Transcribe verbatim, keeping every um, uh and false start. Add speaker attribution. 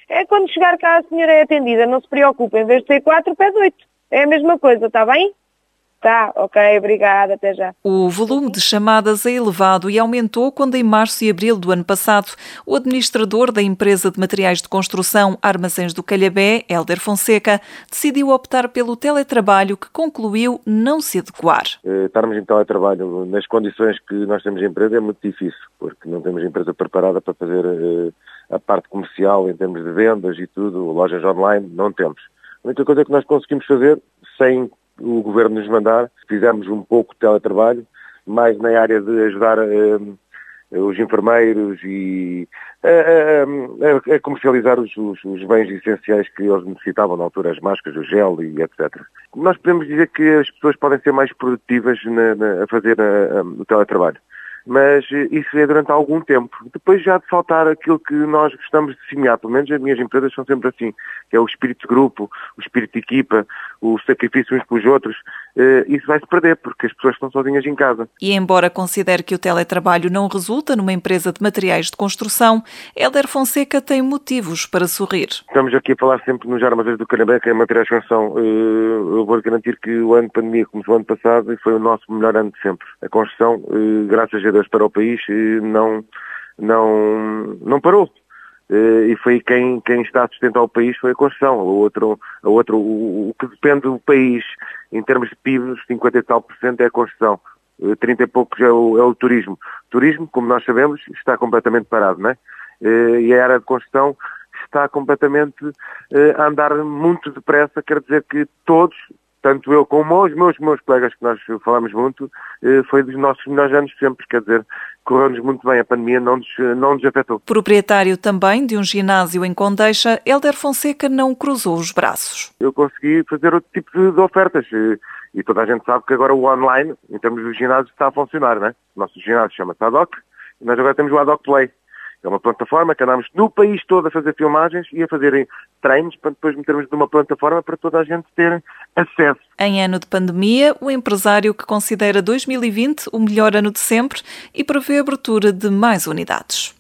Speaker 1: É quando chegar cá a senhora é atendida, não se preocupe, em vez de ser quatro, pede oito. É a mesma coisa, está bem? Tá, ok, obrigada, até já.
Speaker 2: O volume de chamadas é elevado e aumentou quando em março e abril do ano passado o administrador da empresa de materiais de construção Armazéns do Calhabé, Hélder Fonseca, decidiu optar pelo teletrabalho que concluiu não se adequar.
Speaker 3: Estarmos em teletrabalho nas condições que nós temos em empresa é muito difícil, porque não temos a empresa preparada para fazer a parte comercial em termos de vendas e tudo, lojas online, não temos. A única coisa que nós conseguimos fazer, sem o Governo nos mandar, fizemos um pouco de teletrabalho, mais na área de ajudar uh, os enfermeiros e a, a, a comercializar os, os, os bens essenciais que eles necessitavam na altura, as máscaras, o gel e etcétera. Nós podemos dizer que as pessoas podem ser mais produtivas na, na, a fazer a, a, o teletrabalho. Mas isso é durante algum tempo. Depois já de faltar aquilo que nós gostamos de semear, pelo menos as minhas empresas são sempre assim, que é o espírito de grupo, o espírito de equipa, o sacrifício uns pelos outros, isso vai-se perder, porque as pessoas estão sozinhas em casa.
Speaker 2: E embora considere que o teletrabalho não resulta numa empresa de materiais de construção, Hélder Fonseca tem motivos para sorrir.
Speaker 3: Estamos aqui a falar sempre nos Armazéns do Calhabé, que é materiais de construção. Eu vou garantir que o ano de pandemia começou ano passado e foi o nosso melhor ano de sempre. A construção, graças a Deus, para o país, não, não, não parou. E foi quem, quem está a sustentar o país foi a construção. O outro, a outro, o, o que depende do país em termos de P I B, cinquenta e tal por cento é a construção. trinta e poucos é o, é o turismo. O turismo, como nós sabemos, está completamente parado, não é? E a área de construção está completamente a andar muito depressa, quer dizer que todos, tanto eu como os meus, meus colegas que nós falamos muito, foi dos nossos melhores anos sempre, quer dizer, correu-nos muito bem, a pandemia não nos, não nos afetou.
Speaker 2: Proprietário também de um ginásio em Condeixa, Hélder Fonseca não cruzou os braços.
Speaker 3: Eu consegui fazer outro tipo de, de ofertas e toda a gente sabe que agora o online, em termos do ginásio, está a funcionar, não é? O nosso ginásio chama-se Adoc e nós agora temos o Adoc Play. É uma plataforma que andamos no país todo a fazer filmagens e a fazerem treinos para depois metermos numa plataforma para toda a gente ter acesso.
Speaker 2: Em ano de pandemia, o empresário que considera dois mil e vinte o melhor ano de sempre e prevê a abertura de mais unidades.